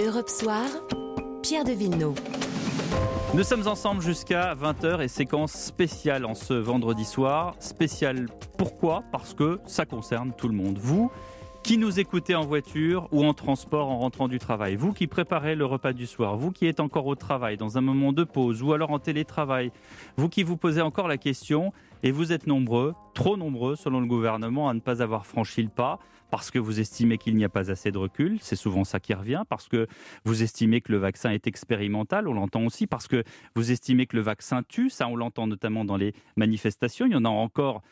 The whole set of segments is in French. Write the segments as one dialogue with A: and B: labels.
A: Europe Soir, Pierre de Villeneuve.
B: Nous sommes ensemble jusqu'à 20h et séquence spéciale en ce vendredi soir. Spéciale pourquoi ? Parce que ça concerne tout le monde. Vous qui nous écoutez en voiture ou en transport en rentrant du travail, vous qui préparez le repas du soir, vous qui êtes encore au travail dans un moment de pause ou alors en télétravail, vous qui vous posez encore la question, et vous êtes nombreux, trop nombreux selon le gouvernement à ne pas avoir franchi le pas, parce que vous estimez qu'il n'y a pas assez de recul, c'est souvent ça qui revient, parce que vous estimez que le vaccin est expérimental, on l'entend aussi, parce que vous estimez que le vaccin tue, ça on l'entend notamment dans les manifestations, il y en a encore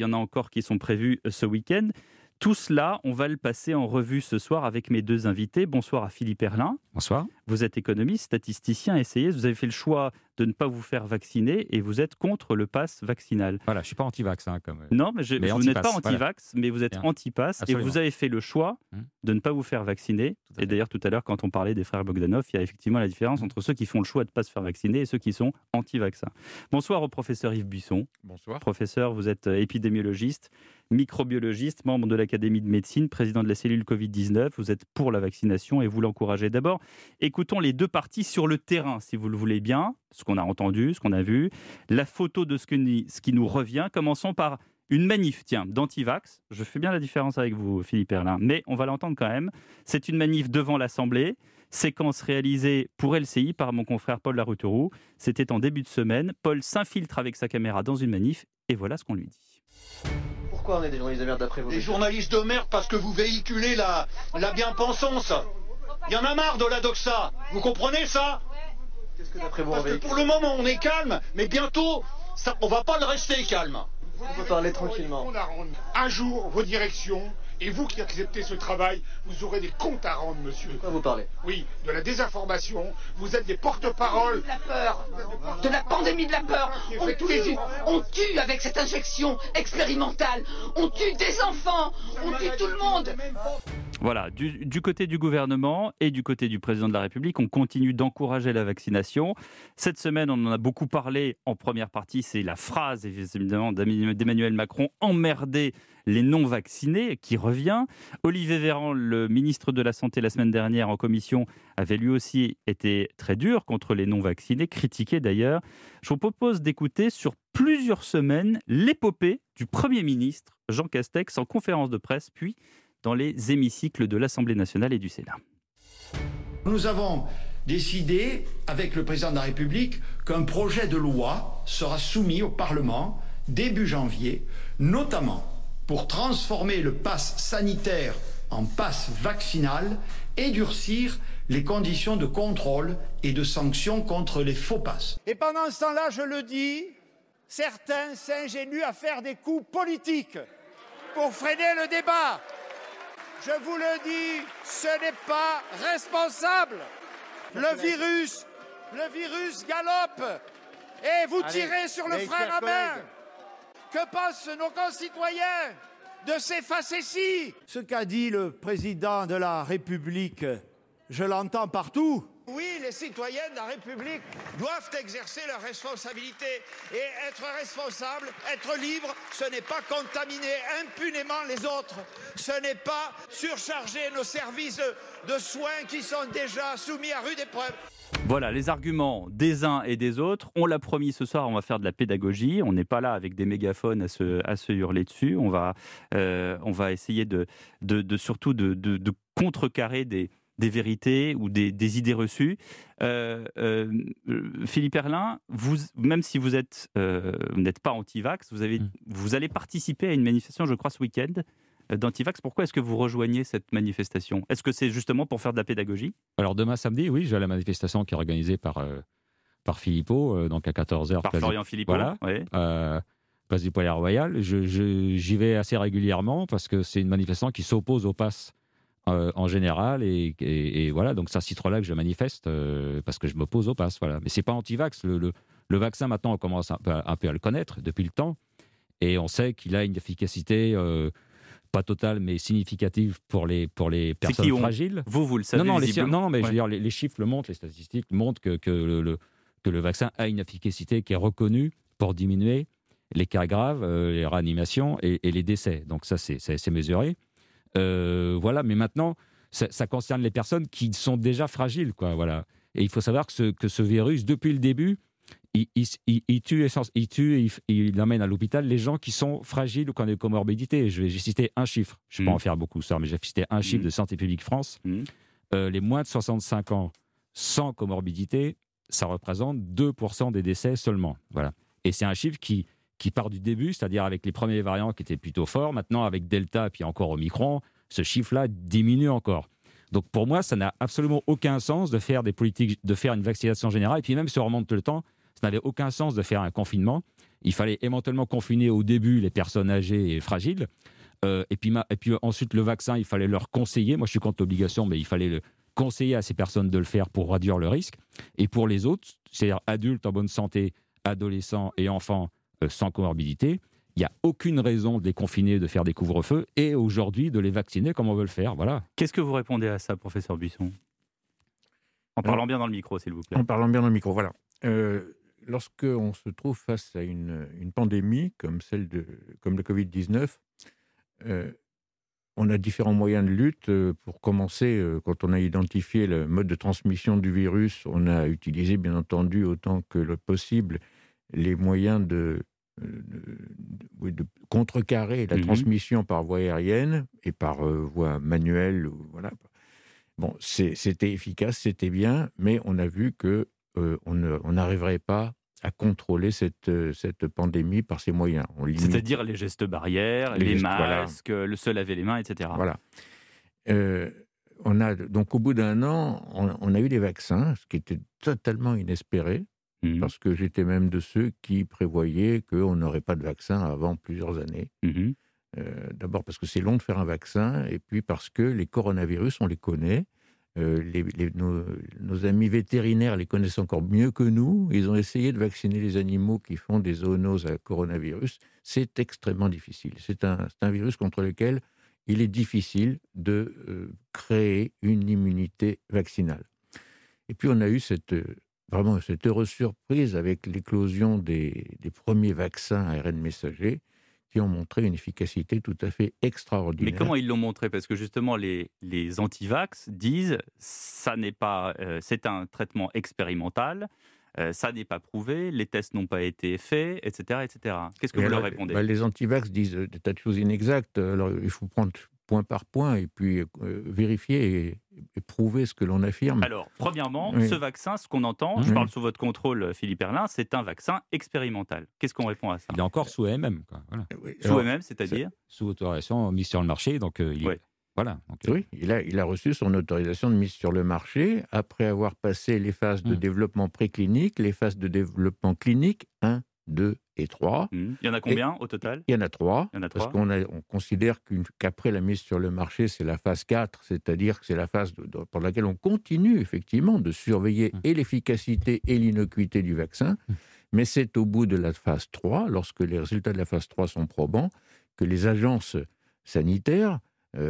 B: qui sont prévues ce week-end. Tout cela, on va le passer en revue ce soir avec mes deux invités. Bonsoir à Philippe Herlin.
C: Bonsoir.
B: Vous êtes économiste, statisticien, essayiste. Vous avez fait le choix de ne pas vous faire vacciner et vous êtes contre le pass vaccinal.
C: Voilà, je ne suis pas anti-vax.
B: Non, mais vous n'êtes pas anti-vax, voilà. Mais vous êtes anti-pass et vous avez fait le choix de ne pas vous faire vacciner. Et d'ailleurs, tout à l'heure, quand on parlait des frères Bogdanov, il y a effectivement la différence entre ceux qui font le choix de ne pas se faire vacciner et ceux qui sont anti-vaccins. Bonsoir au professeur Yves Buisson.
D: Bonsoir.
B: Professeur, vous êtes épidémiologiste, microbiologiste, membre de l'Académie de médecine, président de la cellule Covid-19. Vous êtes pour la vaccination et vous l'encouragez. D'abord, écoutons les deux parties sur le terrain, si vous le voulez bien, ce qu'on a entendu, ce qu'on a vu, la photo de ce qui nous revient. Commençons par une manif, d'anti-vax. Je fais bien la différence avec vous, Philippe Herlin, mais on va l'entendre quand même. C'est une manif devant l'Assemblée, séquence réalisée pour LCI par mon confrère Paul Larouteroux. C'était en début de semaine. Paul s'infiltre avec sa caméra dans une manif et voilà ce qu'on lui dit.
E: Pourquoi on est des journalistes de merde d'après vous ?
F: Des journalistes de merde parce que vous véhiculez la bien-pensance. Il y en a marre de la doxa. Vous comprenez ça ?
E: Qu'est-ce que d'après vous on
F: Parce que
E: véhicule ?
F: pour le moment on est calme, mais bientôt on va pas le rester calme.
E: On peut parler tranquillement.
G: Un jour, vos directions, et vous qui acceptez ce travail, vous aurez des comptes à rendre, monsieur.
E: De quoi vous parlez ?
G: Oui, de la désinformation, vous êtes des porte-paroles.
H: De la peur, de la pandémie de la peur. On tue avec cette injection expérimentale. On tue des enfants, on tue tout le monde.
B: Voilà, du côté du gouvernement et du côté du président de la République, on continue d'encourager la vaccination. Cette semaine, on en a beaucoup parlé en première partie, c'est la phrase évidemment d'Emmanuel Macron, emmerder les non-vaccinés, qui revient. Olivier Véran, le ministre de la Santé la semaine dernière en commission, avait lui aussi été très dur contre les non-vaccinés, critiqué d'ailleurs. Je vous propose d'écouter sur plusieurs semaines l'épopée du Premier ministre Jean Castex en conférence de presse, puis dans les hémicycles de l'Assemblée nationale et du Sénat.
I: Nous avons décidé, avec le président de la République, qu'un projet de loi sera soumis au Parlement début janvier, notamment pour transformer le pass sanitaire en pass vaccinal et durcir les conditions de contrôle et de sanction contre les faux passes.
J: Et pendant ce temps-là, je le dis, certains s'ingénuent à faire des coups politiques pour freiner le débat. Je vous le dis, ce n'est pas responsable. Le virus galope et vous tirez sur le frein à main. Que pensent nos concitoyens de ces facéties ? Ce qu'a dit le président de la République, je l'entends partout.
G: Oui, les citoyens de la République doivent exercer leurs responsabilités. Et être responsable, être libre, ce n'est pas contaminer impunément les autres. Ce n'est pas surcharger nos services de soins qui sont déjà soumis à rude épreuve.
B: Voilà, les arguments des uns et des autres. On l'a promis, ce soir, on va faire de la pédagogie. On n'est pas là avec des mégaphones à se hurler dessus. On va essayer surtout de contrecarrer des vérités ou des idées reçues. Philippe Herlin, vous, même si vous n'êtes pas anti-vax, vous allez participer à une manifestation, je crois, ce week-end, d'anti-vax. Pourquoi est-ce que vous rejoignez cette manifestation ? Est-ce que c'est justement pour faire de la pédagogie ?
C: Alors demain samedi, oui, je vais à la manifestation qui est organisée par Philippot, donc à 14h.
B: Par Florian Philippot,
C: voilà,
B: oui.
C: Place du Palais Royal. J'y vais assez régulièrement parce que c'est une manifestation qui s'oppose au pass en général et voilà, donc c'est à ce titre-là que je manifeste parce que je m'oppose au pass, voilà. Mais c'est pas anti-vax, le vaccin maintenant on commence un peu à le connaître depuis le temps et on sait qu'il a une efficacité pas totale mais significative pour les personnes fragiles.
B: Vous le savez.
C: Non, mais je veux dire, les chiffres le montrent, les statistiques montrent que le vaccin a une efficacité qui est reconnue pour diminuer les cas graves, les réanimations et les décès. Donc ça c'est mesuré. Voilà, mais maintenant, ça concerne les personnes qui sont déjà fragiles, quoi. Voilà. Et il faut savoir que ce virus, depuis le début, il tue et il emmène à l'hôpital les gens qui sont fragiles ou qui ont des comorbidités. J'ai cité un chiffre, je ne peux pas en faire beaucoup, ça, mais j'ai cité un chiffre de Santé publique France. Les moins de 65 ans sans comorbidité, ça représente 2% des décès seulement. Voilà. Et c'est un chiffre qui part du début, c'est-à-dire avec les premiers variants qui étaient plutôt forts. Maintenant, avec Delta et puis encore Omicron, ce chiffre-là diminue encore. Donc pour moi, ça n'a absolument aucun sens de faire des politiques, de faire une vaccination générale. Et puis même si on remonte le temps, ça n'avait aucun sens de faire un confinement. Il fallait éventuellement confiner au début les personnes âgées et fragiles. Et puis ensuite, le vaccin, il fallait leur conseiller. Moi, je suis contre l'obligation, mais il fallait le conseiller à ces personnes de le faire pour réduire le risque. Et pour les autres, c'est-à-dire adultes en bonne santé, adolescents et enfants sans comorbidité, il n'y a aucune raison de les confiner, de faire des couvre-feux, et aujourd'hui de les vacciner comme on veut le faire. Voilà.
B: Qu'est-ce que vous répondez à ça, professeur Buisson ? En parlant bien dans le micro, s'il vous plaît.
D: En parlant bien dans le micro, voilà. Lorsqu'on se trouve face à une pandémie comme le Covid-19, on a différents moyens de lutte. Pour commencer, quand on a identifié le mode de transmission du virus, on a utilisé, bien entendu, autant que le possible, les moyens de contrecarrer la transmission par voie aérienne et par voie manuelle. Voilà. Bon, c'était efficace, c'était bien, mais on a vu qu'on n'arriverait pas à contrôler cette pandémie par ces moyens.
B: C'est-à-dire les gestes barrières, les masques, le se laver les mains, etc.
D: Voilà. Donc au bout d'un an, on a eu des vaccins, ce qui était totalement inespéré, parce que j'étais même de ceux qui prévoyaient qu'on n'aurait pas de vaccin avant plusieurs années. D'abord parce que c'est long de faire un vaccin, et puis parce que les coronavirus, on les connaît. Nos amis vétérinaires les connaissent encore mieux que nous. Ils ont essayé de vacciner les animaux qui font des zoonoses à coronavirus. C'est extrêmement difficile. C'est un virus contre lequel il est difficile de créer une immunité vaccinale. Et puis on a eu cette heureuse surprise avec l'éclosion des premiers vaccins ARN messagers qui ont montré une efficacité tout à fait extraordinaire.
B: Mais comment ils l'ont montré ? Parce que justement, les anti-vax disent ça n'est pas, c'est un traitement expérimental, ça n'est pas prouvé, les tests n'ont pas été faits, etc. etc. Qu'est-ce que vous leur répondez ?
D: Les anti-vax disent des tas de choses inexactes. Alors, il faut prendre point par point et puis vérifier et prouver ce que l'on affirme.
B: Alors, premièrement, ce vaccin, ce qu'on entend, je parle sous votre contrôle, Philippe Erlin, c'est un vaccin expérimental. Qu'est-ce qu'on répond à ça ?
C: Il est encore sous MM. Voilà.
B: Sous MM, c'est-à-dire ?
C: Sous autorisation mise sur le marché. Donc, voilà. Donc,
D: oui, il a reçu son autorisation de mise sur le marché après avoir passé les phases de développement préclinique, les phases de développement clinique 1, 2 et 3.
B: Il y en a combien au total ?
D: Il y en a 3. Parce qu'on considère qu'après la mise sur le marché, c'est la phase 4, c'est-à-dire que c'est la phase pour laquelle on continue effectivement de surveiller et l'efficacité et l'innocuité du vaccin. Mais c'est au bout de la phase 3, lorsque les résultats de la phase 3 sont probants, que les agences sanitaires,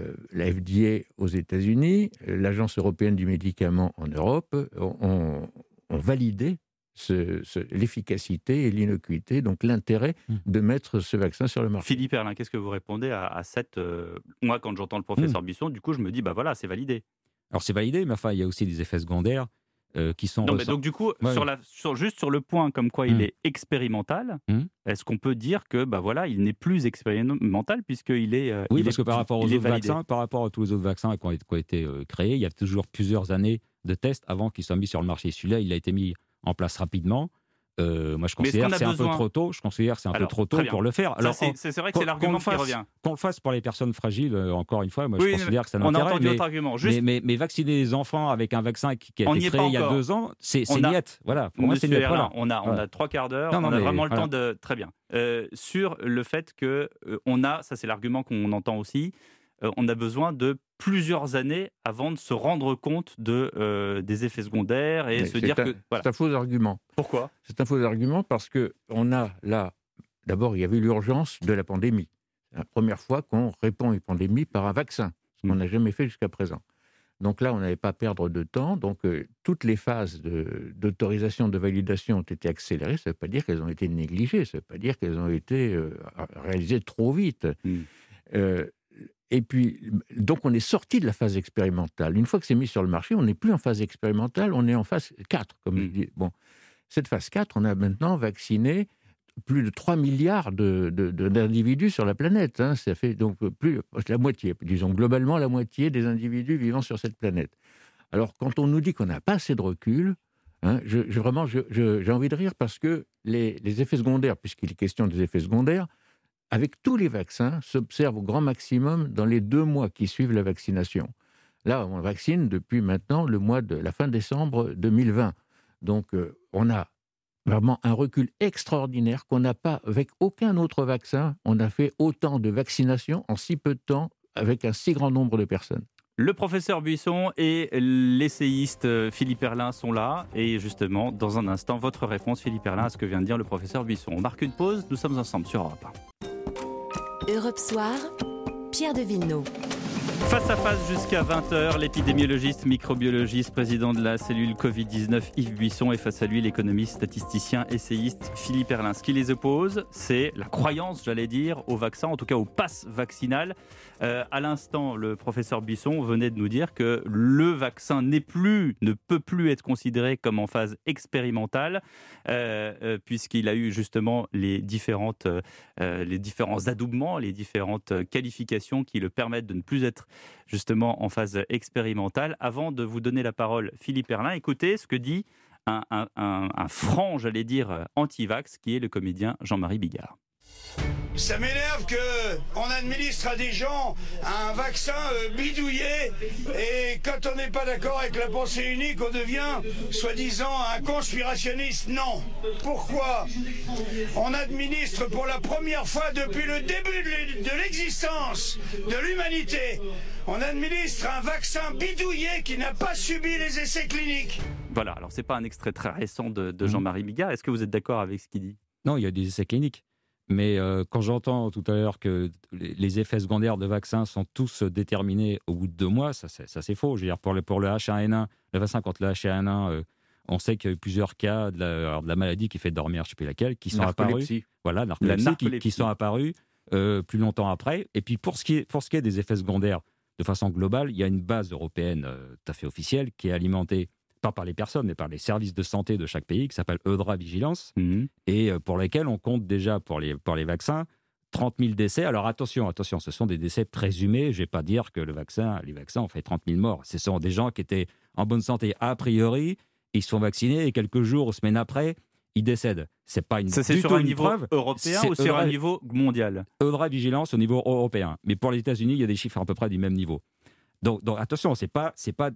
D: la FDA aux États-Unis, l'Agence européenne du médicament en Europe, ont validé l'efficacité et l'innocuité, donc l'intérêt de mettre ce vaccin sur le marché.
B: Philippe Erlin, qu'est-ce que vous répondez à cette... Moi, quand j'entends le professeur Buisson, du coup, je me dis, voilà, c'est validé.
C: Alors, c'est validé, mais enfin, il y a aussi des effets secondaires qui sont...
B: Non, mais donc, du coup, juste sur le point comme quoi il est expérimental, est-ce qu'on peut dire que, il n'est plus expérimental puisqu'il est...
C: Oui, parce que par rapport aux autres vaccins, par rapport à tous les autres vaccins qui ont été créés, il y a toujours plusieurs années de tests avant qu'ils soient mis sur le marché. Celui-là, il a été mis en place rapidement. Moi, je considère que c'est un peu trop tôt. Je considère que c'est un peu trop tôt pour le faire.
B: Alors, c'est vrai que c'est l'argument qui revient.
C: Qu'on le fasse pour les personnes fragiles, encore une fois, moi, je considère que ça n'a
B: on a
C: intérêt.
B: entendu votre argument.
C: Mais vacciner les enfants avec un vaccin qui a été créé il y a 2 ans, c'est niette. Voilà. Pour moi, c'est niette.
B: Voilà. On a 3 quarts d'heure. On a vraiment le temps de... Très bien. Sur le fait que ça c'est l'argument qu'on entend aussi, on a besoin de plusieurs années avant de se rendre compte des effets secondaires et se dire que...
D: C'est un faux argument.
B: Pourquoi ?
D: C'est un faux argument parce qu'on a là... D'abord, il y avait l'urgence de la pandémie. C'est la première fois qu'on répond à une pandémie par un vaccin, ce qu'on n'a jamais fait jusqu'à présent. Donc là, on n'avait pas à perdre de temps. Donc, toutes les phases d'autorisation, de validation ont été accélérées. Ça ne veut pas dire qu'elles ont été négligées. Ça ne veut pas dire qu'elles ont été réalisées trop vite. Et puis, donc on est sorti de la phase expérimentale. Une fois que c'est mis sur le marché, on n'est plus en phase expérimentale, on est en phase 4, comme je dis. Bon, cette phase 4, on a maintenant vacciné plus de 3 milliards d'individus sur la planète. Hein. Ça fait donc plus la moitié, disons globalement la moitié des individus vivant sur cette planète. Alors, quand on nous dit qu'on n'a pas assez de recul, hein, j'ai envie de rire parce que les effets secondaires, puisqu'il est question des effets secondaires, avec tous les vaccins, s'observent au grand maximum dans les 2 mois qui suivent la vaccination. Là, on vaccine depuis maintenant la fin décembre 2020. Donc, on a vraiment un recul extraordinaire qu'on n'a pas avec aucun autre vaccin. On a fait autant de vaccinations en si peu de temps avec un si grand nombre de personnes.
B: Le professeur Buisson et l'essayiste Philippe Herrlin sont là. Et justement, dans un instant, votre réponse, Philippe Herrlin, à ce que vient de dire le professeur Buisson. On marque une pause, nous sommes ensemble sur Europe
A: 1. Europe Soir, Pierre de Villeneuve.
B: Face à face jusqu'à 20h, l'épidémiologiste, microbiologiste, président de la cellule Covid-19 Yves Buisson et face à lui l'économiste, statisticien, essayiste Philippe Herrlin. Ce qui les oppose, c'est la croyance, j'allais dire, au vaccin, en tout cas au pass vaccinal. À l'instant, le professeur Buisson venait de nous dire que le vaccin ne peut plus être considéré comme en phase expérimentale, puisqu'il a eu justement les différents adoubements, les différentes qualifications qui le permettent de ne plus être justement en phase expérimentale. Avant de vous donner la parole, Philippe Herrlin, écoutez ce que dit un franc, j'allais dire, anti-vax, qui est le comédien Jean-Marie Bigard.
G: Ça m'énerve qu'on administre à des gens un vaccin bidouillé et quand on n'est pas d'accord avec la pensée unique, on devient soi-disant un conspirationniste. Non. Pourquoi ? On administre pour la première fois depuis le début de l'existence de l'humanité, on administre un vaccin bidouillé qui n'a pas subi les essais cliniques.
B: Voilà, alors c'est pas un extrait très récent de Jean-Marie Bigard. Est-ce que vous êtes d'accord avec ce qu'il dit ?
C: Non, il y a des essais cliniques. Mais quand j'entends tout à l'heure que les effets secondaires de vaccins sont tous déterminés au bout de 2 mois, ça c'est faux. Je veux dire, pour le H1N1, le vaccin contre le H1N1, on sait qu'il y a eu plusieurs cas de la maladie qui fait dormir, je ne sais plus laquelle, qui sont apparus. Voilà, narcolepsie, qui sont apparus plus longtemps après. Et puis pour ce qui est des effets secondaires, de façon globale, il y a une base européenne tout à fait officielle qui est alimentée pas par les personnes, mais par les services de santé de chaque pays, qui s'appelle Eudra Vigilance, et pour lesquels on compte déjà, pour les vaccins, 30 000 décès. Alors attention, ce sont des décès présumés. Je ne vais pas dire que les vaccins ont fait 30 000 morts. Ce sont des gens qui étaient en bonne santé a priori, ils se font vacciner, et quelques jours ou semaines après, ils décèdent. C'est pas
B: ça, c'est sur un niveau européen ou sur un niveau mondial ?
C: Eudra Vigilance au niveau européen. Mais pour les États-Unis, il y a des chiffres à peu près du même niveau. Donc attention, c'est pas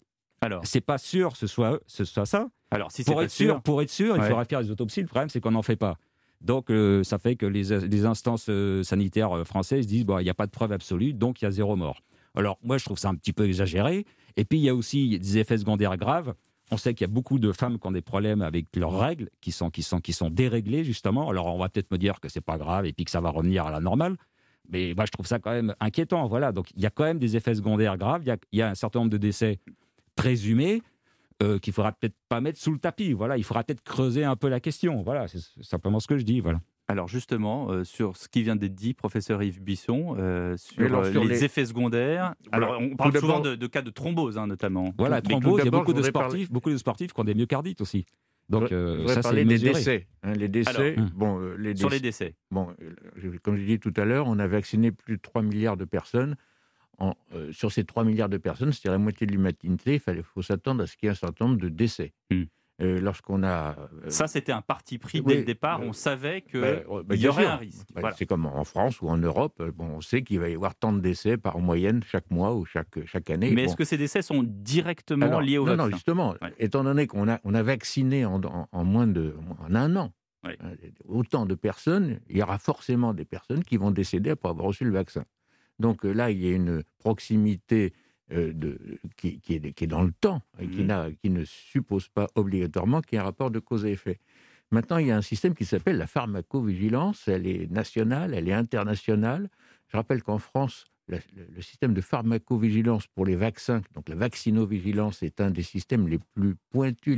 C: sûr que ce soit ça.
B: Alors, si
C: pour être sûr, il faudra faire des autopsies. Le problème, c'est qu'on n'en fait pas. Donc, ça fait que les instances sanitaires françaises disent il n'y a pas de preuve absolue, donc il y a 0 mort. Alors, moi, je trouve ça un petit peu exagéré. Et puis, il y a aussi des effets secondaires graves. On sait qu'il y a beaucoup de femmes qui ont des problèmes avec leurs règles, qui sont déréglées, justement. Alors, on va peut-être me dire que c'est pas grave et puis que ça va revenir à la normale. Mais moi, je trouve ça quand même inquiétant. Voilà. Donc, il y a quand même des effets secondaires graves. Il y a un certain nombre de décès présumés qu'il faudra peut-être pas mettre sous le tapis. Voilà, il faudra peut-être creuser un peu la question. Voilà, c'est simplement ce que je dis. Voilà.
B: Alors justement, sur ce qui vient d'être dit, professeur Yves Buisson, sur les effets secondaires. Alors on parle souvent de cas de thrombose, notamment.
C: Voilà, thrombose. Il y a beaucoup de sportifs qui ont des myocardites aussi. Donc
D: ça, c'est des décès. Les décès.
B: Alors, sur les décès.
D: Bon, comme je l'ai dit tout à l'heure, on a vacciné plus de 3 milliards de personnes. Sur ces 3 milliards de personnes, c'est-à-dire la moitié de l'humanité, il faut s'attendre à ce qu'il y ait un certain nombre de décès. Lorsqu'on a...
B: Ça, c'était un parti pris dès le départ. On savait qu'il y aurait un risque.
D: Voilà. C'est comme en France ou en Europe. On sait qu'il va y avoir tant de décès par moyenne chaque mois ou chaque année.
B: Mais est-ce que ces décès sont directement liés au vaccin ?
D: Non, justement. Ouais. Étant donné qu'on a vacciné en 1 an autant de personnes, il y aura forcément des personnes qui vont décéder après avoir reçu le vaccin. Donc là, il y a une proximité qui est dans le temps et qui ne suppose pas obligatoirement qu'il y ait un rapport de cause à effet. Maintenant, il y a un système qui s'appelle la pharmacovigilance. Elle est nationale, elle est internationale. Je rappelle qu'en France, le système de pharmacovigilance pour les vaccins, donc la vaccinovigilance, est un des systèmes les plus pointus,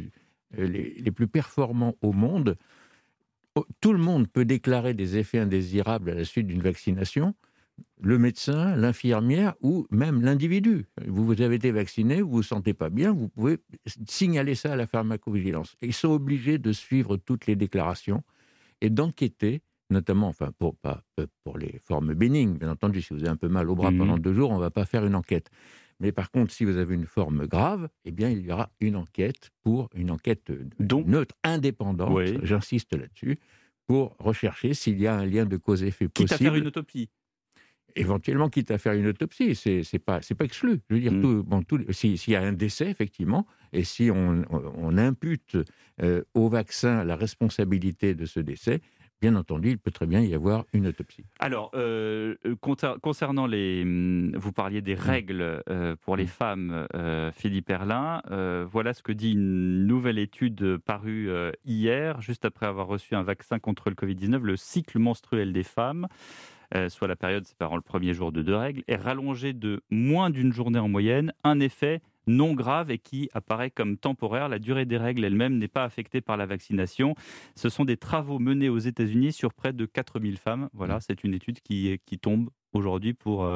D: les plus performants au monde. Tout le monde peut déclarer des effets indésirables à la suite d'une vaccination. le médecin, l'infirmière ou même l'individu. Vous avez été vacciné, vous ne vous sentez pas bien, vous pouvez signaler ça à la pharmacovigilance. Et ils sont obligés de suivre toutes les déclarations et d'enquêter, notamment, pour les formes bénignes, bien entendu. Si vous avez un peu mal au bras pendant 2 jours, on ne va pas faire une enquête. Mais par contre, si vous avez une forme grave, eh bien, il y aura une enquête neutre, indépendante, j'insiste là-dessus, pour rechercher s'il y a un lien de cause-effet possible.
B: Quitte à faire une autopsie.
D: Éventuellement, quitte à faire une autopsie, c'est pas exclu. Je veux dire, s'il y a un décès, effectivement, et si on impute au vaccin la responsabilité de ce décès, bien entendu, il peut très bien y avoir une autopsie.
B: Alors, concernant vous parliez des règles pour les femmes, Philippe Herrlin. Voilà ce que dit une nouvelle étude parue hier, juste après avoir reçu un vaccin contre le Covid-19. Le cycle menstruel des femmes, soit la période séparant le premier jour de 2 règles, est rallongé de moins d'une journée en moyenne. Un effet non grave et qui apparaît comme temporaire. La durée des règles elle-même n'est pas affectée par la vaccination. Ce sont des travaux menés aux États-Unis sur près de 4000 femmes. Voilà, c'est une étude qui tombe aujourd'hui pour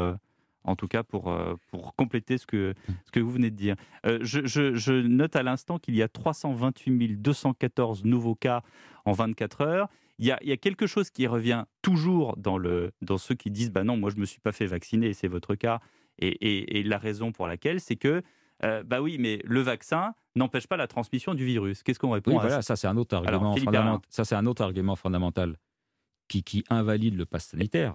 B: compléter ce que vous venez de dire. Je note à l'instant qu'il y a 328 214 nouveaux cas en 24 heures. Il y a quelque chose qui revient toujours dans ceux qui disent « non, moi je ne me suis pas fait vacciner » et c'est votre cas. Et la raison pour laquelle, c'est que oui, mais le vaccin n'empêche pas la transmission du virus. Qu'est-ce qu'on répond à ça ?
C: Ça c'est un autre argument fondamental. Ça c'est un autre argument fondamental qui invalide le pass sanitaire.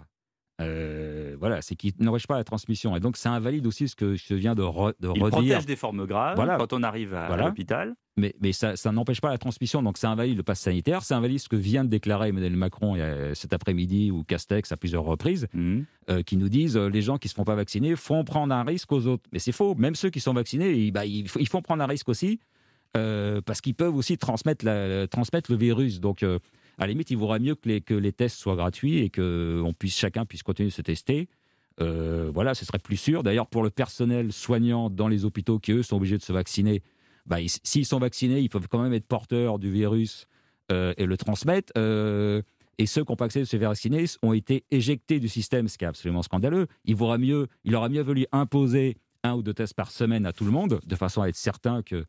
C: C'est qu'il n'empêche pas la transmission. Et donc ça invalide aussi ce que je viens de redire.
B: Il protège des formes graves quand on arrive à l'hôpital.
C: Mais ça n'empêche pas la transmission, donc ça invalide le pass sanitaire, ça invalide ce que vient de déclarer Emmanuel Macron cet après-midi ou Castex à plusieurs reprises, qui nous disent les gens qui ne se font pas vacciner font prendre un risque aux autres. Mais c'est faux, même ceux qui sont vaccinés, ils font prendre un risque aussi, parce qu'ils peuvent aussi transmettre le virus. Donc à la limite, il vaudrait mieux que les tests soient gratuits et que chacun puisse continuer de se tester. Ce serait plus sûr. D'ailleurs, pour le personnel soignant dans les hôpitaux qui, eux, sont obligés de se vacciner, s'ils sont vaccinés, ils peuvent quand même être porteurs du virus et le transmettre. Et ceux qui n'ont pas accès à se faire vacciner ont été éjectés du système, ce qui est absolument scandaleux. Il aurait mieux valu imposer 1 ou 2 tests par semaine à tout le monde, de façon à être certain que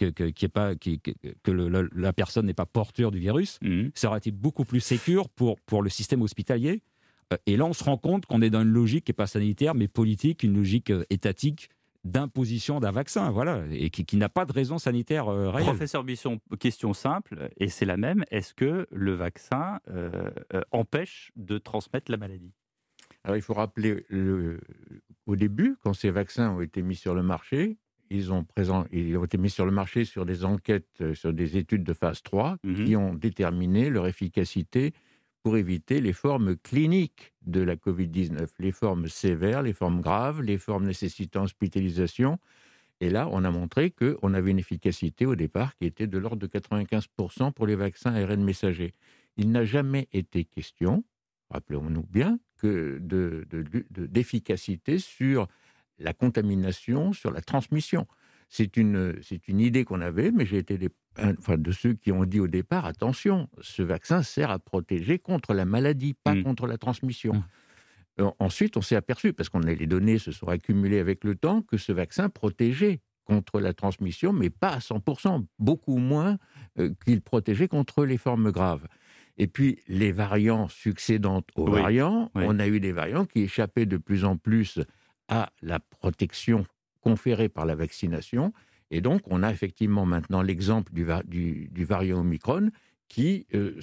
C: la personne n'est pas porteur du virus. Ça aurait été beaucoup plus sécure pour le système hospitalier. Et là, on se rend compte qu'on est dans une logique qui n'est pas sanitaire, mais politique, une logique étatique d'imposition d'un vaccin, et qui n'a pas de raison sanitaire réelle.
B: Professeur Buisson, question simple, et c'est la même, est-ce que le vaccin empêche de transmettre la maladie ?
D: Alors, il faut rappeler, au début, quand ces vaccins ont été mis sur le marché, ils ont été mis sur le marché sur des enquêtes, sur des études de phase 3, qui ont déterminé leur efficacité pour éviter les formes cliniques de la Covid-19, les formes sévères, les formes graves, les formes nécessitant hospitalisation. Et là, on a montré qu'on avait une efficacité au départ qui était de l'ordre de 95% pour les vaccins ARN messagers. Il n'a jamais été question, rappelons-nous bien, que d'efficacité sur la contamination, sur la transmission. C'est une idée qu'on avait, mais j'ai été de ceux qui ont dit au départ, attention, ce vaccin sert à protéger contre la maladie, pas contre la transmission. Ensuite, on s'est aperçu, parce que les données se sont accumulées avec le temps, que ce vaccin protégeait contre la transmission, mais pas à 100%, beaucoup moins qu'il protégeait contre les formes graves. Et puis, les variants succédant aux variants, on a eu des variants qui échappaient de plus en plus à la protection conférée par la vaccination. Et donc, on a effectivement maintenant l'exemple du variant Omicron qui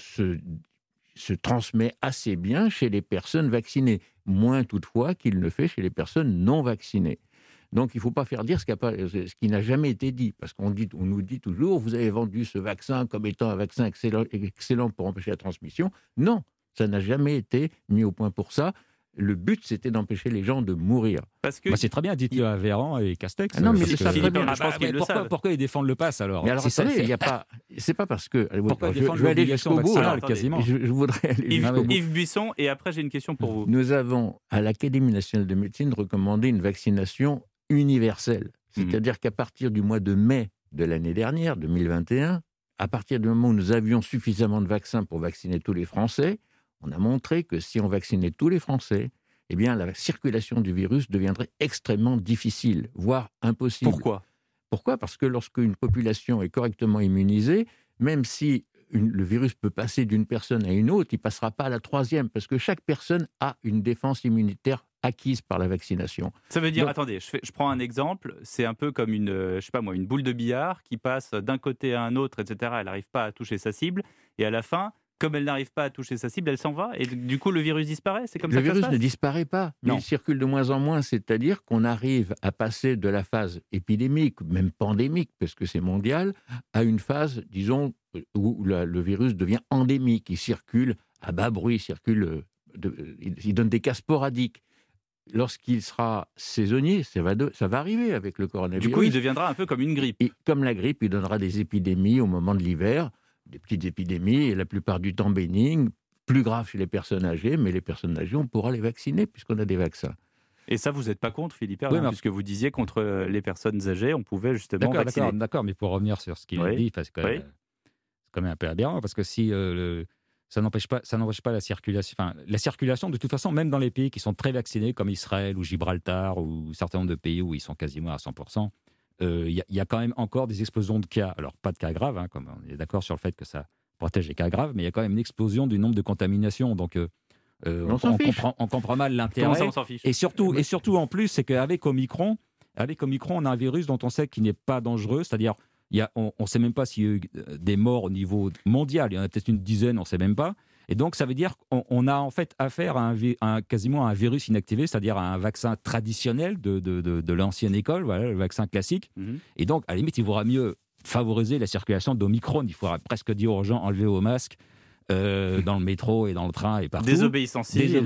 D: se transmet assez bien chez les personnes vaccinées, moins toutefois qu'il ne fait chez les personnes non vaccinées. Donc, il ne faut pas faire dire ce qui n'a jamais été dit, parce qu'on nous dit toujours « vous avez vendu ce vaccin comme étant un vaccin excellent pour empêcher la transmission ». Non, ça n'a jamais été mis au point pour ça. Le but, c'était d'empêcher les gens de mourir.
C: Parce que c'est très bien, dites-le à Véran et Castex.
D: Non, mais ils le savent très bien.
B: Je pense qu'ils le savent.
C: Pourquoi ils défendent le pass alors ?
D: Mais alors, c'est pas parce que...
C: Pourquoi ils défendent
D: je vais aller jusqu'au bout,
C: quasiment.
D: Je voudrais aller jusqu'au bout.
B: Yves Buisson, et après j'ai une question pour vous.
D: Nous avons, à l'Académie nationale de médecine, recommandé une vaccination universelle. C'est-à-dire qu'à partir du mois de mai de l'année dernière, 2021, à partir du moment où nous avions suffisamment de vaccins pour vacciner tous les Français, on a montré que si on vaccinait tous les Français, eh bien, la circulation du virus deviendrait extrêmement difficile, voire impossible. Pourquoi ? Parce que lorsqu'une population est correctement immunisée, même si le virus peut passer d'une personne à une autre, il ne passera pas à la troisième, parce que chaque personne a une défense immunitaire acquise par la vaccination.
B: Ça veut dire, attendez, je prends un exemple, c'est un peu comme une boule de billard qui passe d'un côté à un autre, etc. Elle n'arrive pas à toucher sa cible, et à la fin, comme elle n'arrive pas à toucher sa cible, elle s'en va, et du coup le virus disparaît, c'est comme ça que ça se passe ?
D: Le virus ne disparaît pas, mais il circule de moins en moins, c'est-à-dire qu'on arrive à passer de la phase épidémique, même pandémique, parce que c'est mondial, à une phase, disons, où le virus devient endémique, il circule à bas bruit, il donne des cas sporadiques. Lorsqu'il sera saisonnier, ça va arriver avec le coronavirus.
B: Du coup, il deviendra un peu comme une grippe.
D: Et comme la grippe, il donnera des épidémies au moment de l'hiver, des petites épidémies, et la plupart du temps bénignes, plus graves chez les personnes âgées, mais les personnes âgées, on pourra les vacciner puisqu'on a des vaccins.
B: Et ça, vous n'êtes pas contre, Philippe Herlin, puisque vous disiez contre les personnes âgées, on pouvait justement vacciner.
C: D'accord, mais pour revenir sur ce qu'il a dit, c'est quand même un peu aberrant, parce que si ça n'empêche pas la circulation. Enfin, la circulation, de toute façon, même dans les pays qui sont très vaccinés, comme Israël ou Gibraltar, ou certains nombre de pays où ils sont quasiment à 100%, il y a quand même encore des explosions de cas. Alors, pas de cas graves, comme on est d'accord sur le fait que ça protège les cas graves, mais il y a quand même une explosion du nombre de contaminations. Donc, on comprend mal l'intérêt.
B: Comment ça, on s'en fiche ?
C: Et surtout, en plus, c'est qu'avec Omicron, on a un virus dont on sait qu'il n'est pas dangereux, c'est-à-dire on ne sait même pas s'il y a eu des morts au niveau mondial. Il y en a peut-être une dizaine, on ne sait même pas. Et donc, ça veut dire qu'on a en fait affaire à quasiment un virus inactivé, c'est-à-dire à un vaccin traditionnel de l'ancienne école, voilà, le vaccin classique. Mm-hmm. Et donc, à la limite, il vaudra mieux favoriser la circulation d'Omicron. Il faudra presque dire aux gens, enlevez vos masques dans le métro et dans le train et partout.
B: Désobéissant civil.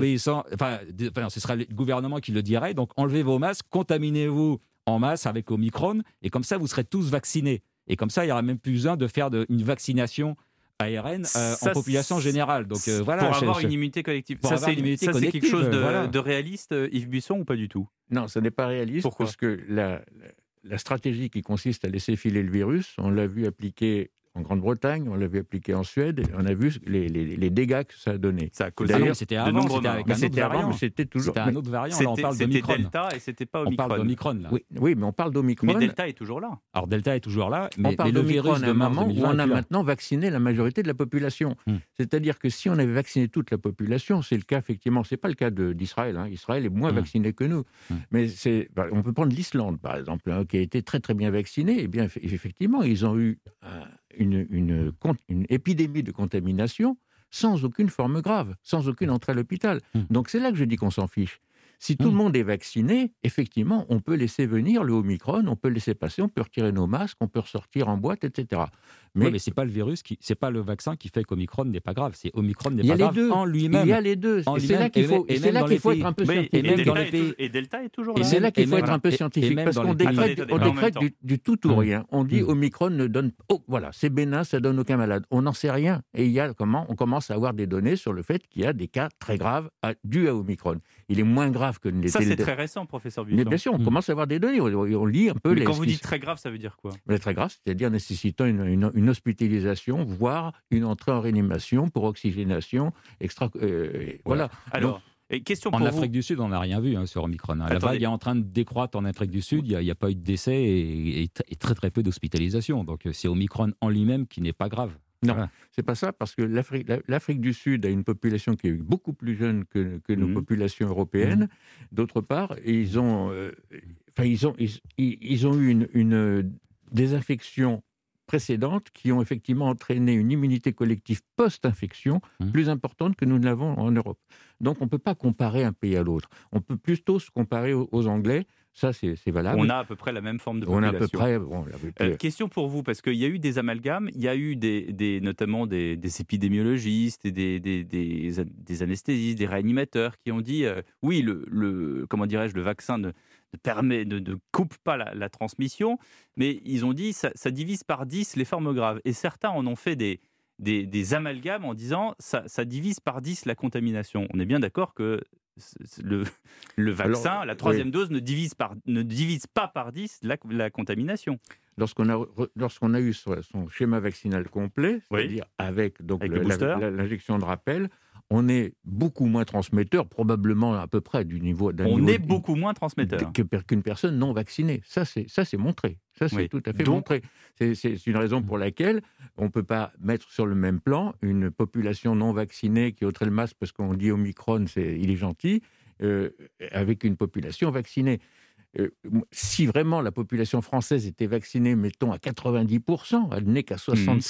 C: Ce sera le gouvernement qui le dirait. Donc, enlevez vos masques, contaminez-vous en masse avec Omicron, et comme ça, vous serez tous vaccinés. Et comme ça, il n'y aura même plus besoin de faire une vaccination ARN en population générale. Donc, voilà,
B: pour avoir une immunité collective. Ça, c'est quelque chose de réaliste, Yves Buisson, ou pas du tout ?
D: Non, ce n'est pas réaliste.
B: Pourquoi ?
D: Parce que la stratégie qui consiste à laisser filer le virus, on l'a vu appliquer en Grande-Bretagne, on l'a vu appliquer en Suède, et on a vu les dégâts que ça a donné.
B: Ça a causé
C: c'était avant, c'était avec un autre variant.
D: C'était toujours.
C: C'était un autre variant, là on parle d'Omicron.
B: C'était Delta et c'était pas Omicron.
C: On parle d'Omicron, là.
D: Oui, mais on parle d'Omicron.
B: Mais Delta est toujours là.
C: Alors Delta est toujours là, mais
D: le
C: virus
D: de
C: de mars
D: moment
C: 2020
D: où on a maintenant vacciné la majorité de la population. C'est-à-dire que si on avait vacciné toute la population, c'est le cas effectivement, c'est pas le cas d'Israël. Israël est moins vacciné que nous. Mais on peut prendre l'Islande, par exemple, qui a été très très bien vaccinée. Eh bien, effectivement, ils ont eu une épidémie de contamination sans aucune forme grave, sans aucune entrée à l'hôpital. Donc c'est là que je dis qu'on s'en fiche. Si tout le monde est vacciné, effectivement, on peut laisser venir le Omicron, on peut le laisser passer, on peut retirer nos masques, on peut ressortir en boîte, etc.
C: Mais c'est pas le virus, c'est pas le vaccin qui fait qu'Omicron n'est pas grave. C'est Omicron n'est pas grave en lui-même.
D: Il y a les deux. Et c'est là qu'il faut être un peu scientifique.
B: Et Delta est toujours là.
D: Et c'est là qu'il faut être un peu scientifique, parce qu'on décrète du tout ou rien. On dit Omicron ne donne... voilà, c'est bénin, ça donne aucun malade. On n'en sait rien. Et on commence à avoir des données sur le fait qu'il y a des cas très graves dus à Omicron. Il est moins grave que ne l'était.
B: Ça, c'est très récent, professeur Buisson.
D: Mais bien sûr, on commence à avoir des données. On lit un peu
B: Mais quand vous dites très grave, ça veut dire quoi ?
D: Très grave, c'est-à-dire nécessitant une hospitalisation, voire une entrée en réanimation pour oxygénation voilà.
B: Alors, question pour
C: en Afrique du Sud, on n'a rien vu sur Omicron. La vague est en train de décroître en Afrique du Sud. Il n'y a pas eu de décès et très très peu d'hospitalisation. Donc c'est Omicron en lui-même qui n'est pas grave.
D: Non, c'est pas ça, parce que l'Afrique du Sud a une population qui est beaucoup plus jeune que nos populations européennes. D'autre part, ils ont eu une désinfection précédentes qui ont effectivement entraîné une immunité collective post-infection plus importante que nous ne l'avons en Europe. Donc on ne peut pas comparer un pays à l'autre. On peut plutôt se comparer aux Anglais. Ça, c'est valable.
B: On a à peu près la même forme de population.
D: On a à peu près...
B: question pour vous, parce qu'il y a eu des amalgames, il y a eu notamment des épidémiologistes et des anesthésistes, des réanimateurs qui ont dit oui, le vaccin ne coupe pas la transmission, mais ils ont dit ça divise par 10 les formes graves. Et certains en ont fait des amalgames en disant ça divise par 10 la contamination. On est bien d'accord que le vaccin, la troisième dose, ne divise pas par 10 la contamination.
D: Lorsqu'on a eu son schéma vaccinal complet, c'est-à-dire avec l'injection de rappel, on est beaucoup moins transmetteur, probablement à peu près du niveau d'un
B: On est beaucoup moins transmetteur
D: qu'une personne non vaccinée. Ça, c'est montré. Ça, c'est tout à fait montré. C'est une raison pour laquelle on ne peut pas mettre sur le même plan une population non vaccinée qui ôterait le masque parce qu'on dit Omicron, il est gentil, avec une population vaccinée. Si vraiment la population française était vaccinée, mettons à 90%, elle n'est qu'à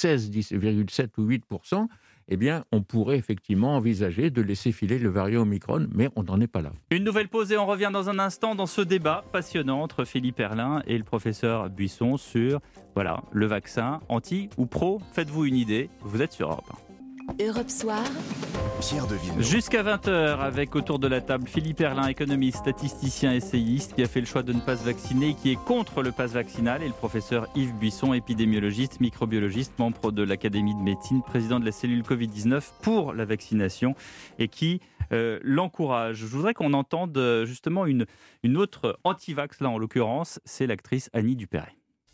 D: 76,7 ou 8%, eh bien, on pourrait effectivement envisager de laisser filer le variant Omicron, mais on n'en est pas là.
B: Une nouvelle pause et on revient dans un instant dans ce débat passionnant entre Philippe Herrlin et le professeur Buisson sur le vaccin, anti ou pro. Faites-vous une idée, vous êtes sur Europe 1.
A: Europe Soir,
K: Pierre de Villeneuve.
B: Jusqu'à 20h, avec autour de la table Philippe Herrlin, économiste, statisticien, essayiste, qui a fait le choix de ne pas se vacciner, qui est contre le pass vaccinal, et le professeur Yves Buisson, épidémiologiste, microbiologiste, membre de l'Académie de médecine, président de la cellule Covid-19 pour la vaccination, et qui l'encourage. Je voudrais qu'on entende justement une autre anti-vax, là en l'occurrence, c'est l'actrice Annie Dupéret.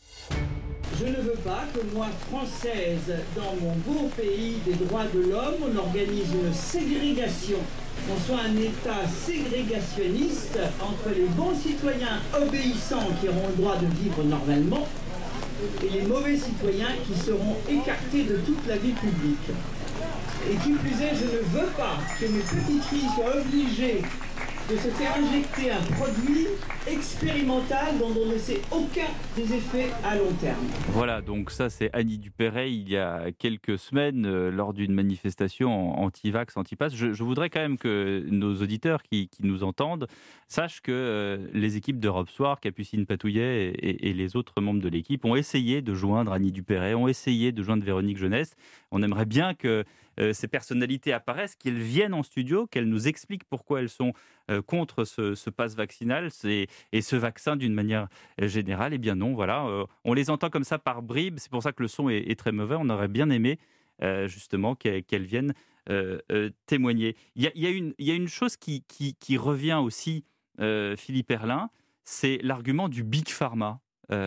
L: Je ne veux pas que moi, Française, dans mon beau pays des droits de l'homme, on organise une ségrégation, qu'on soit un État ségrégationniste entre les bons citoyens obéissants qui auront le droit de vivre normalement et les mauvais citoyens qui seront écartés de toute la vie publique. Et qui plus est, je ne veux pas que mes petites filles soient obligées de se faire injecter un produit expérimental dont on ne sait aucun des effets à long terme.
B: Voilà, donc ça c'est Annie Dupéret il y a quelques semaines lors d'une manifestation anti-vax, anti-pass. Je voudrais quand même que nos auditeurs qui nous entendent sachent que les équipes d'Europe Soir, Capucine Patouillet et les autres membres de l'équipe ont essayé de joindre Annie Dupéret, ont essayé de joindre Véronique Jeunesse. On aimerait bien que ces personnalités apparaissent, qu'elles viennent en studio, qu'elles nous expliquent pourquoi elles sont contre ce pass vaccinal et ce vaccin d'une manière générale. Eh bien non, voilà, on les entend comme ça par bribes, c'est pour ça que le son est très mauvais. On aurait bien aimé justement qu'elles viennent témoigner. Il y a une chose qui revient aussi, Philippe Herrlin, c'est l'argument du Big Pharma.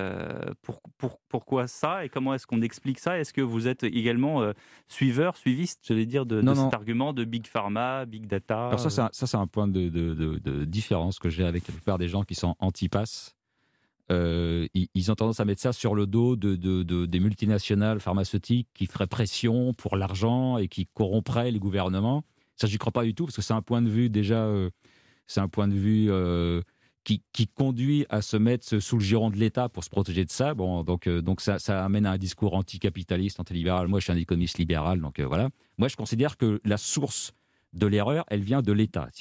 B: Pourquoi ça et comment est-ce qu'on explique ça? Est-ce que vous êtes également suiviste, j'allais dire, de cet argument de Big Pharma, Big Data?
C: Alors ça c'est un point de différence que j'ai avec la plupart des gens qui sont anti-pass. Ils ont tendance à mettre ça sur le dos des multinationales pharmaceutiques qui feraient pression pour l'argent et qui corrompraient les gouvernements. Ça, j'y crois pas du tout, parce que c'est un point de vue déjà... c'est un point de vue... Qui conduit à se mettre sous le giron de l'État pour se protéger de ça. Bon, donc ça amène à un discours anticapitaliste, antilibéral. Moi, je suis un économiste libéral, donc voilà. Moi, je considère que la source de l'erreur, elle vient de l'État.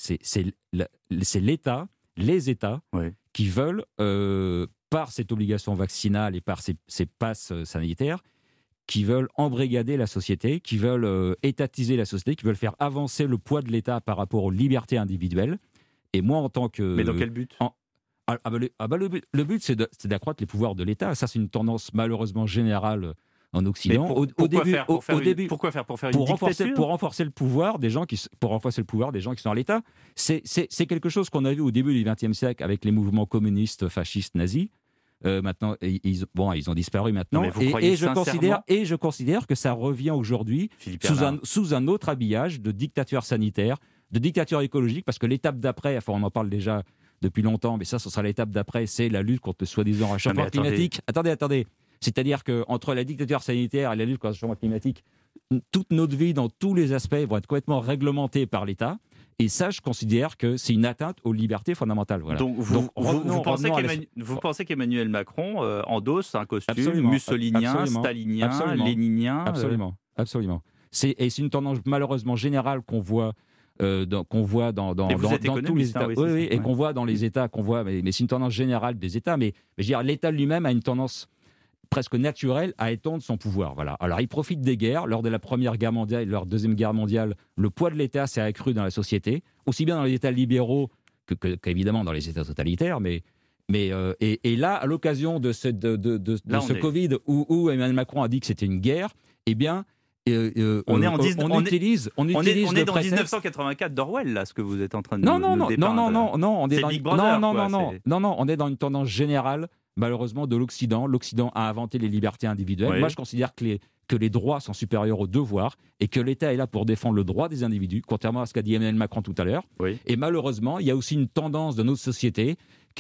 C: C'est l'État, les États, qui veulent, par cette obligation vaccinale et par ces passes sanitaires, qui veulent embrigader la société, qui veulent étatiser la société, qui veulent faire avancer le poids de l'État par rapport aux libertés individuelles. Et moi, en tant que...
B: Mais dans quel but?
C: Le but, c'est d'accroître les pouvoirs de l'État. Ça, c'est une tendance malheureusement générale en Occident.
B: Pourquoi faire Pour faire une dictature?
C: Pour renforcer le pouvoir des gens qui sont à l'État. C'est quelque chose qu'on a vu au début du XXe siècle avec les mouvements communistes, fascistes, nazis. Maintenant, ils ont disparu maintenant. Et je considère que ça revient aujourd'hui sous un autre habillage de dictature sanitaire, de dictature écologique, parce que l'étape d'après, enfin on en parle déjà depuis longtemps, mais ça, ce sera l'étape d'après, c'est la lutte contre le soi-disant réchauffement climatique. Attendez. C'est-à-dire qu'entre la dictature sanitaire et la lutte contre le réchauffement climatique, toute notre vie, dans tous les aspects, vont être complètement réglementées par l'État. Et ça, je considère que c'est une atteinte aux libertés fondamentales. Voilà.
B: Donc, vous pensez qu'Emmanuel Macron endosse un costume mussolinien, stalinien, léninien?
C: Absolument. C'est une tendance malheureusement générale qu'on voit dans tous les États, et qu'on voit dans les États, mais c'est une tendance générale des États. Mais je veux dire, l'État lui-même a une tendance presque naturelle à étendre son pouvoir. Voilà. Alors, il profite des guerres. Lors de la Première Guerre mondiale et de la Deuxième Guerre mondiale, le poids de l'État s'est accru dans la société, aussi bien dans les États libéraux qu'évidemment dans les États totalitaires. Mais là, à l'occasion de ce Covid où Emmanuel Macron a dit que c'était une guerre, eh bien, on utilise
B: dans 1984 d'Orwell, là, ce que vous êtes en train de nous dépeindre.
C: On est dans une tendance générale malheureusement, de l'Occident. L'Occident a inventé les libertés individuelles.
B: Oui.
C: Moi, je considère que les droits sont supérieurs aux devoirs et que l'État est là pour défendre le droit des individus, contrairement à ce qu'a dit Emmanuel Macron tout à l'heure.
B: Oui.
C: Et malheureusement, il y a aussi une tendance de notre société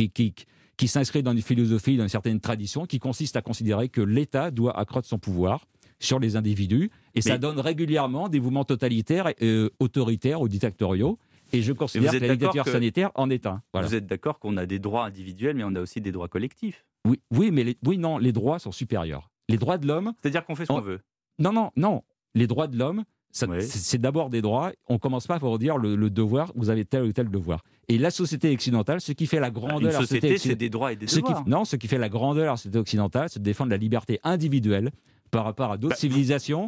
C: qui s'inscrit dans une philosophie, dans une certaine tradition, qui consiste à considérer que l'État doit accroître son pouvoir sur les individus. Et ça donne régulièrement des mouvements totalitaires, autoritaires ou dictatoriaux. Et je considère que la dictature sanitaire en est un. Voilà.
B: Vous êtes d'accord qu'on a des droits individuels, mais on a aussi des droits collectifs?
C: Oui, mais les droits sont supérieurs. Les droits de l'homme...
B: C'est-à-dire qu'on fait ce qu'on veut?
C: Non. Les droits de l'homme, c'est d'abord des droits. On ne commence pas par dire le devoir, vous avez tel ou tel devoir. Et la société occidentale, ce qui fait la grandeur...
B: Une société, c'est des droits et des devoirs.
C: Ce qui fait la grandeur de la société occidentale, c'est de défendre la liberté individuelle par rapport à d'autres civilisations,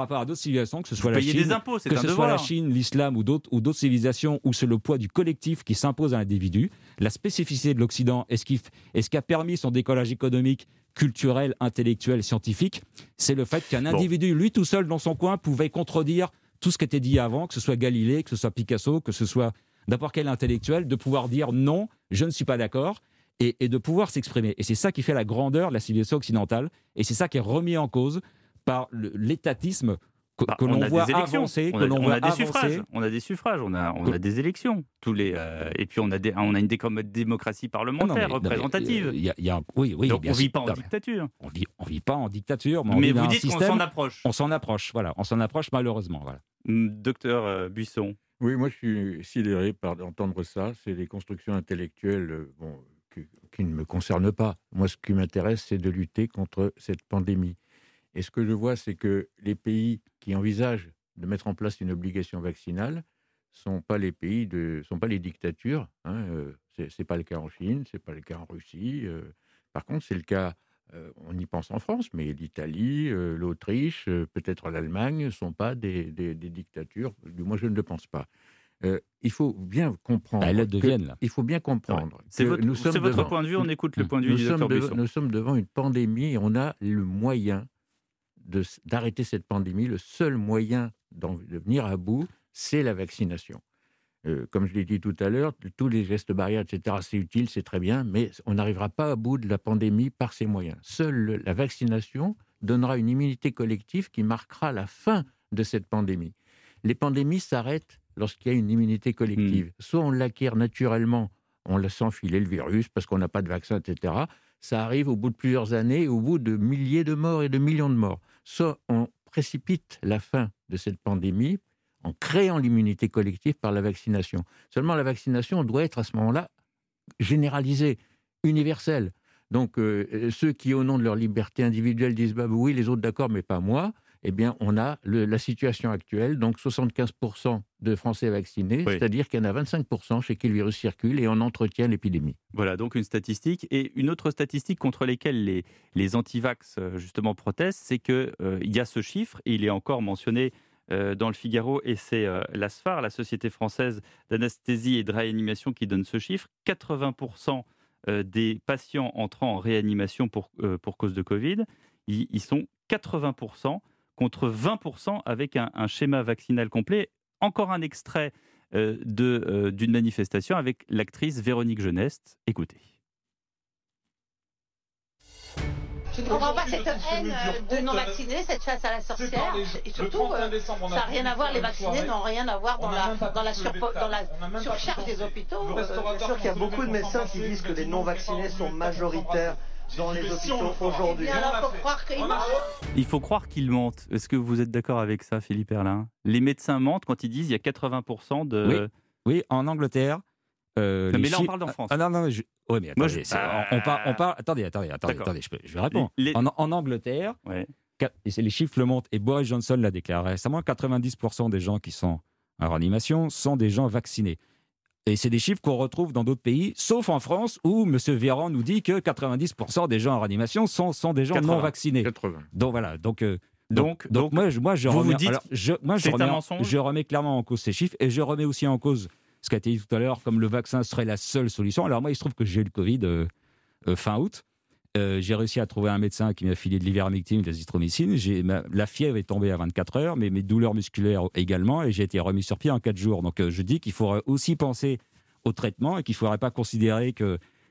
C: que ce soit la Chine,
B: des impôts,
C: que ce soit la Chine, l'islam ou d'autres civilisations où c'est le poids du collectif qui s'impose à l'individu. La spécificité de l'Occident et ce qui a permis son décollage économique, culturel, intellectuel, scientifique, c'est le fait qu'un individu, lui tout seul dans son coin, pouvait contredire tout ce qui était dit avant, que ce soit Galilée, que ce soit Picasso, que ce soit n'importe quel intellectuel, de pouvoir dire non, je ne suis pas d'accord, et de pouvoir s'exprimer. Et c'est ça qui fait la grandeur de la civilisation occidentale, et c'est ça qui est remis en cause par l'étatisme que l'on voit avancer,
B: on a des suffrages, on a des élections, et puis on a une démocratie parlementaire représentative. Donc on ne vit pas en dictature.
C: On vit pas en dictature, mais
B: vous dites qu'on s'en approche.
C: On s'en approche, voilà. On s'en approche malheureusement. Voilà.
B: Docteur Buisson.
D: Oui, moi je suis sidéré d'entendre ça. C'est des constructions intellectuelles qui ne me concernent pas. Moi, ce qui m'intéresse, c'est de lutter contre cette pandémie. Et ce que je vois, c'est que les pays qui envisagent de mettre en place une obligation vaccinale sont pas les dictatures. C'est pas le cas en Chine, c'est pas le cas en Russie. Par contre, c'est le cas. On y pense en France, mais l'Italie, l'Autriche, peut-être l'Allemagne ne sont pas des dictatures. Du moins, je ne le pense pas. Il faut bien comprendre.
C: Elles deviennent là.
D: Il faut bien comprendre.
B: Ouais. C'est votre point de vue. On écoute le point de vue du docteur Buisson.
D: Nous sommes devant une pandémie et on a le moyen d'arrêter cette pandémie. Le seul moyen de venir à bout, c'est la vaccination. Comme je l'ai dit tout à l'heure, tous les gestes barrières, etc., c'est utile, c'est très bien, mais on n'arrivera pas à bout de la pandémie par ces moyens. Seule la vaccination donnera une immunité collective qui marquera la fin de cette pandémie. Les pandémies s'arrêtent lorsqu'il y a une immunité collective. Soit on l'acquiert naturellement, on laisse enfiler le virus parce qu'on n'a pas de vaccin, etc. Ça arrive au bout de plusieurs années, au bout de milliers de morts et de millions de morts. Soit on précipite la fin de cette pandémie en créant l'immunité collective par la vaccination. Seulement, la vaccination doit être à ce moment-là généralisée, universelle. Donc, ceux qui, au nom de leur liberté individuelle, disent bah, « oui, les autres d'accord, mais pas moi », eh bien, on a la situation actuelle, donc 75% de Français vaccinés, oui. C'est-à-dire qu'il y en a 25% chez qui le virus circule et on entretient l'épidémie.
B: Voilà, donc une statistique. Et une autre statistique contre lesquelles les antivax, justement, protestent, c'est qu'il y a ce chiffre, et il est encore mentionné dans le Figaro, et c'est l'ASFAR, la Société française d'anesthésie et de réanimation, qui donne ce chiffre. 80% des patients entrant en réanimation pour cause de Covid, ils sont 80%, contre 20% avec un schéma vaccinal complet. Encore un extrait d'une manifestation avec l'actrice Véronique Jeuneste. Écoutez.
K: Je ne comprends pas cette haine de non-vaccinés, cette chasse à la sorcière. Et surtout, ça n'a rien à voir, les vaccinés n'ont rien à voir dans la surcharge des hôpitaux.
E: Bien sûr qu'il y a beaucoup de médecins qui disent que les non-vaccinés sont majoritaires dans les hôpitaux aujourd'hui.
B: Il faut croire qu'ils mentent. Est-ce que vous êtes d'accord avec ça, Philippe Herlin ? Les médecins mentent quand ils disent qu'il y a 80% de...
C: Oui, en Angleterre...
B: mais là, on parle d'en France.
C: Ah non, oui, mais attendez, on parle... Attendez, je vais répondre. En Angleterre, les chiffres le montrent, et Boris Johnson l'a déclaré récemment, 90% des gens qui sont en réanimation sont des gens vaccinés. Et c'est des chiffres qu'on retrouve dans d'autres pays, sauf en France, où M. Véran nous dit que 90% des gens en réanimation sont des gens non vaccinés.
D: 80.
C: Donc voilà. Donc moi, je remets clairement en cause ces chiffres, et je remets aussi en cause ce qui a été dit tout à l'heure, comme le vaccin serait la seule solution. Alors moi, il se trouve que j'ai eu le Covid fin août. J'ai réussi à trouver un médecin qui m'a filé de l'ivermectine, de l'azithromycine. La fièvre est tombée à 24 heures, mais mes douleurs musculaires également, et j'ai été remis sur pied en 4 jours. Donc je dis qu'il faudrait aussi penser au traitement et qu'il ne faudrait pas considérer que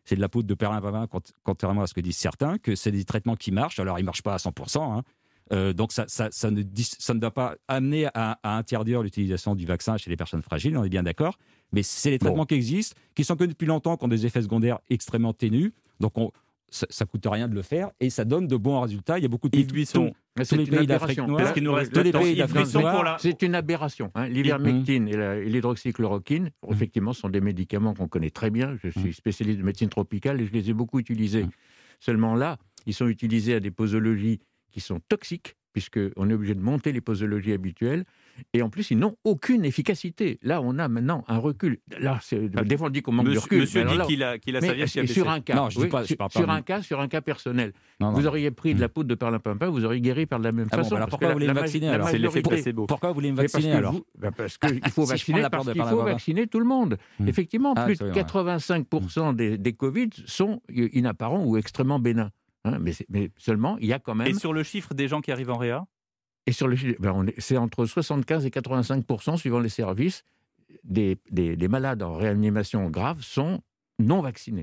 C: c'est de la poudre de perlimpinpin, contrairement à ce que disent certains, que c'est des traitements qui marchent. Alors, ils ne marchent pas à 100%, donc ça ne doit pas amener à interdire l'utilisation du vaccin chez les personnes fragiles, on est bien d'accord. Mais c'est les traitements qui existent, qui sont connus depuis longtemps, qui ont des effets secondaires extrêmement ténus. Donc, ça ne coûte rien de le faire et ça donne de bons résultats. Il y a beaucoup de
B: Yves Buisson.
C: Tous les pays d'Afrique noire.
B: Parce qu'il nous reste tous les pays d'Afrique noire.
D: C'est une aberration. L'ivermectine et l'hydroxychloroquine, effectivement, sont des médicaments qu'on connaît très bien. Je suis spécialiste de médecine tropicale et je les ai beaucoup utilisés. Seulement là, ils sont utilisés à des posologies qui sont toxiques, puisqu'on est obligé de monter les posologies habituelles, et en plus, ils n'ont aucune efficacité. Là, on a maintenant un recul. Là, des fois, on dit qu'on manque de recul.
B: Monsieur dit qu'il a sa vie qui a baissé.
D: Sur un cas,
C: non, je dis pas,
D: sur un cas personnel. Vous auriez pris de la poudre de perlimpinpin, vous auriez guéri par la même façon.
C: Alors pourquoi vous voulez me vacciner alors?
B: C'est l'effet placebo.
C: Pourquoi vous voulez me vacciner alors?
D: Parce qu'il faut vacciner tout le monde. Effectivement, plus de 85% des Covid sont inapparents ou extrêmement bénins. Mais seulement, il y a quand même...
B: Et sur le chiffre des gens qui arrivent en réa?
D: Et sur le chiffre, c'est entre 75 et 85%, suivant les services, des malades en réanimation grave sont non vaccinés.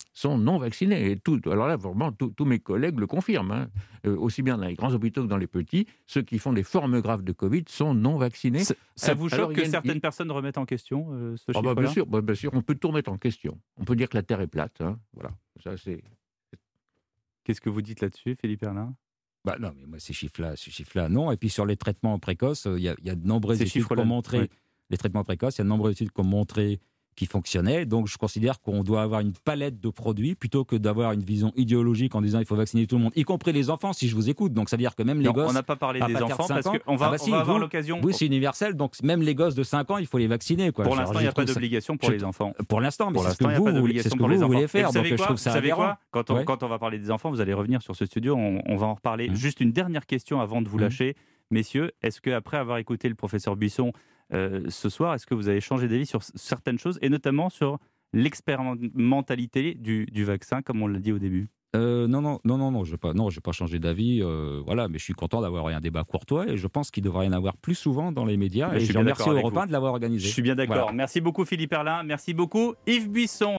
D: Et alors là, vraiment, tous mes collègues le confirment. Aussi bien dans les grands hôpitaux que dans les petits, ceux qui font des formes graves de Covid sont non vaccinés.
B: Ça vous choque que certaines personnes remettent en question ce chiffre-là?
D: Bien sûr, on peut tout remettre en question. On peut dire que la Terre est plate. Voilà. Ça, c'est...
B: Qu'est-ce que vous dites là-dessus, Philippe Herlin?
C: Non, mais moi, ces chiffres-là, non. Et puis sur les traitements précoces, il y a de nombreuses études qui ont montré les traitements précoces. Il y a de nombreuses études qui ont montré qui fonctionnaient. Donc, je considère qu'on doit avoir une palette de produits plutôt que d'avoir une vision idéologique en disant il faut vacciner tout le monde, y compris les enfants, si je vous écoute. Donc, ça veut dire que même les gosses...
B: On n'a pas parlé des enfants parce qu'on va avoir l'occasion...
C: Oui, c'est universel. Donc, même les gosses de 5 ans, il faut les vacciner.
B: Pour l'instant, il n'y a pas d'obligation pour les enfants.
C: Pour l'instant, mais c'est ce que vous voulez faire. Donc, je trouve ça aberrant.
B: Quand on va parler des enfants, vous allez revenir sur ce studio, on va en reparler. Juste une dernière question avant de vous lâcher. Messieurs, est-ce qu'après avoir écouté le professeur Buisson ce soir, est-ce que vous avez changé d'avis sur certaines choses, et notamment sur l'expérimentalité du vaccin, comme on l'a dit au début?
C: Non, je n'ai pas changé d'avis. Voilà, mais je suis content d'avoir un débat courtois et je pense qu'il devrait y en avoir plus souvent dans les médias. Et je remercie Europe 1 de l'avoir organisé.
B: Je suis bien d'accord. Voilà. Merci beaucoup Philippe Herlin, merci beaucoup Yves Buisson.